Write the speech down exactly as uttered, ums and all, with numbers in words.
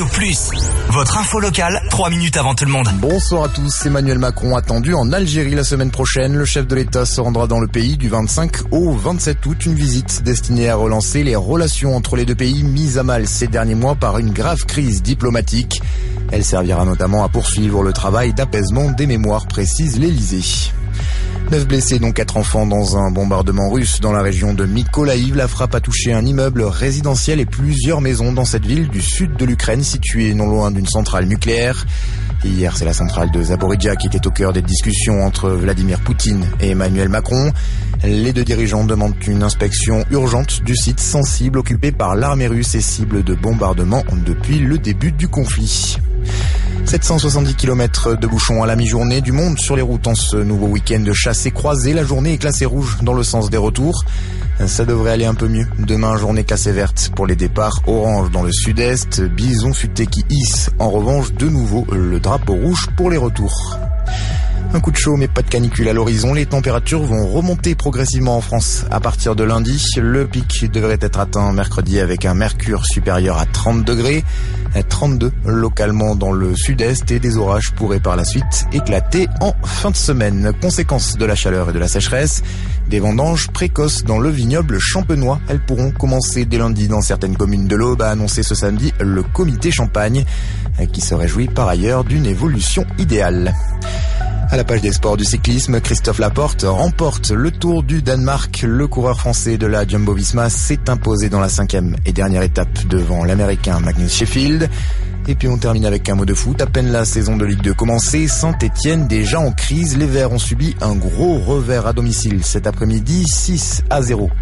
Radio Plus. Votre info locale, trois minutes avant tout le monde. Bonsoir à tous. Emmanuel Macron attendu en Algérie la semaine prochaine. Le chef de l'État se rendra dans le pays du vingt-cinq au vingt-sept août. Une visite destinée à relancer les relations entre les deux pays mises à mal ces derniers mois par une grave crise diplomatique. Elle servira notamment à poursuivre le travail d'apaisement des mémoires, précise l'Élysée. Neuf blessés, dont quatre enfants, dans un bombardement russe dans la région de Mykolaïv. La frappe a touché un immeuble résidentiel et plusieurs maisons dans cette ville du sud de l'Ukraine, située non loin d'une centrale nucléaire. Hier, c'est la centrale de Zaporijia qui était au cœur des discussions entre Vladimir Poutine et Emmanuel Macron. Les deux dirigeants demandent une inspection urgente du site sensible occupé par l'armée russe et cible de bombardement depuis le début du conflit. sept cent soixante-dix kilomètres de bouchons à la mi-journée, du monde sur les routes en ce nouveau week-end de chasse et croisée. La journée est classée rouge dans le sens des retours. Ça devrait aller un peu mieux. Demain, journée classée verte pour les départs, orange dans le sud-est, bison futé qui hisse en revanche de nouveau le drapeau rouge pour les retours. Un coup de chaud mais pas de canicule à l'horizon. Les températures vont remonter progressivement en France à partir de lundi. Le pic devrait être atteint mercredi avec un mercure supérieur à trente degrés. trente-deux localement dans le sud-est et des orages pourraient par la suite éclater en fin de semaine. Conséquence de la chaleur et de la sécheresse, des vendanges précoces dans le vignoble champenois. Elles pourront commencer dès lundi dans certaines communes de l'Aube, a annoncé ce samedi le comité Champagne, qui se réjouit par ailleurs d'une évolution idéale. À la page des sports du cyclisme, Christophe Laporte remporte le Tour du Danemark. Le coureur français de la Jumbo-Visma s'est imposé dans la cinquième et dernière étape devant l'Américain Magnus Sheffield. Et puis on termine avec un mot de foot. À peine la saison de Ligue deux commencée, Saint-Etienne déjà en crise. Les Verts ont subi un gros revers à domicile cet après-midi, six à zéro.